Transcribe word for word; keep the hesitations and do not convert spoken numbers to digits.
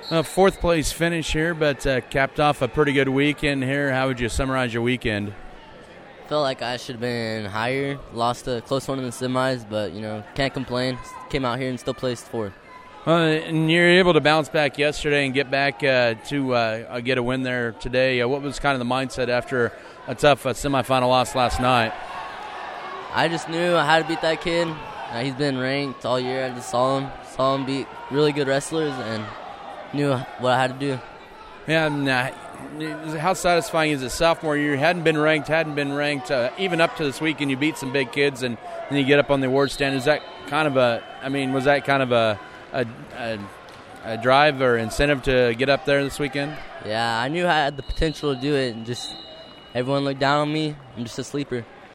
Uh, fourth place finish here, but uh, capped off a pretty good weekend here. How would you summarize your weekend? Felt like I should have been higher. Lost a close one in the semis, but, you know, can't complain. Came out here and still placed fourth. Uh, and you're able to bounce back yesterday and get back uh, to uh, get a win there today. Uh, what was kind of the mindset after a tough uh, semifinal loss last night? I just knew I had to beat that kid. Uh, he's been ranked all year. I just saw him, saw him beat really good wrestlers, and knew what I had to do. Yeah, and, uh, how satisfying is it? Sophomore year, hadn't been ranked, hadn't been ranked, uh, even up to this week, and you beat some big kids, and then you get up on the award stand. Is that kind of a? I mean, was that kind of a a, a, a drive or incentive to get up there this weekend? Yeah, I knew I had the potential to do it, and just everyone looked down on me. I'm just a sleeper.